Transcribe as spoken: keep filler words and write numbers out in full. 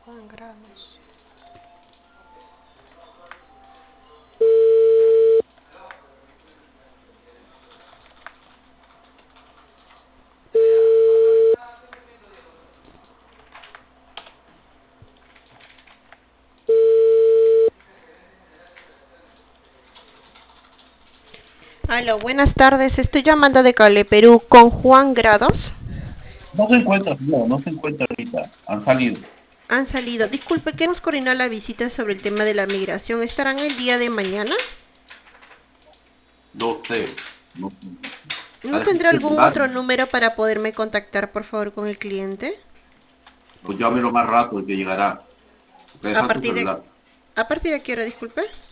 Juan Grados. Aló, buenas tardes. Estoy llamando de Cable Perú con Juan Grados. No se encuentra, no, no se encuentra ahorita. Han salido. Han salido. Disculpe, queremos coordinar la visita sobre el tema de la migración. ¿Estarán el día de mañana? No sé. No sé. ¿No Parece tendrá que algún va. otro número para poderme contactar, por favor, con el cliente? Pues llámelo más rato que llegará. Te ¿A deja su partir de, celular. a partir de qué hora, disculpe?